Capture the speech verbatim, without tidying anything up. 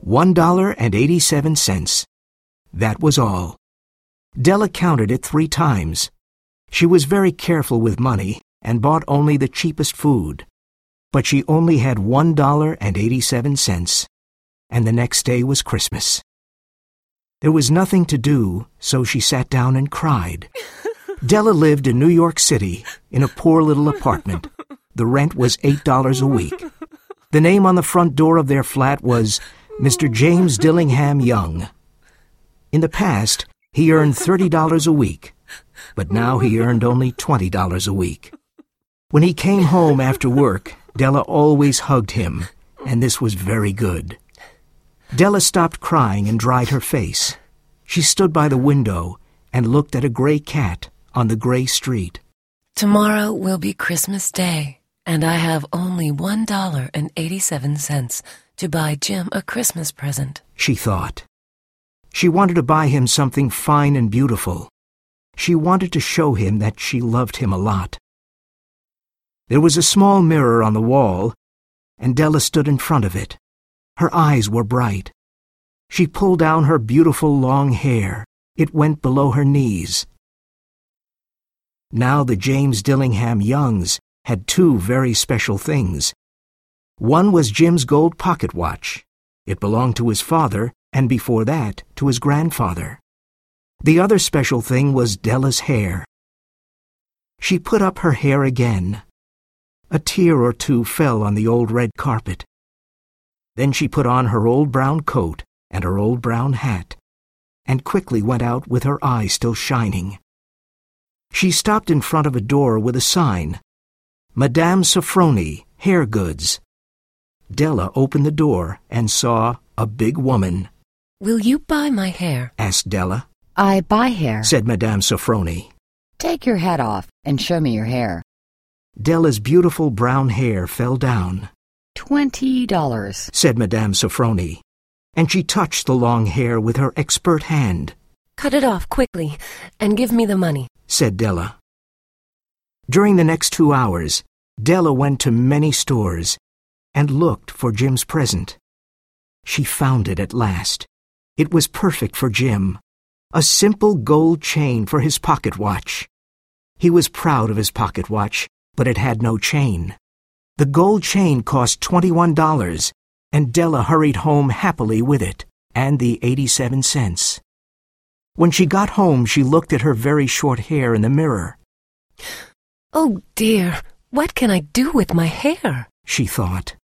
One dollar and eighty-seven cents. That was all. Della counted it three times. She was very careful with money and bought only the cheapest food. But she only had one dollar and eighty-seven cents, and the next day was Christmas. There was nothing to do, so she sat down and cried. Della lived in New York City in a poor little apartment. The rent was eight dollars a week. The name on the front door of their flat was Mister James Dillingham Young. In the past, he earned thirty dollars a week, but now he earned only twenty dollars a week. When he came home after work, Della always hugged him, and this was very good. Della stopped crying and dried her face. She stood by the window and looked at a gray cat on the gray street. Tomorrow will be Christmas Day, and I have only one dollar and eighty-seven cents to buy Jim a Christmas present, she thought. She wanted to buy him something fine and beautiful. She wanted to show him that she loved him a lot. There was a small mirror on the wall, and Della stood in front of it. Her eyes were bright. She pulled down her beautiful long hair. It went below her knees. Now the James Dillingham Youngs had two very special things. One was Jim's gold pocket watch. It belonged to his father, and before that, to his grandfather. The other special thing was Della's hair. She put up her hair again. A tear or two fell on the old red carpet. Then she put on her old brown coat and her old brown hat, and quickly went out with her eyes still shining. She stopped in front of a door with a sign, Madame Sofronie, Hair Goods. Della opened the door and saw a big woman. Will you buy my hair? Asked Della. I buy hair, said Madame Sofronie. Take your hat off and show me your hair. Della's beautiful brown hair fell down. Twenty dollars, said Madame Sofronie, and she touched the long hair with her expert hand. Cut it off quickly and give me the money, said Della. During the next two hours, Della went to many stores and looked for Jim's present. She found it at last. It was perfect for Jim. A simple gold chain for his pocket watch. He was proud of his pocket watch, but it had no chain. The gold chain cost twenty-one dollars, and Della hurried home happily with it, and the eighty-seven cents. When she got home, she looked at her very short hair in the mirror. Oh dear, what can I do with my hair? She thought.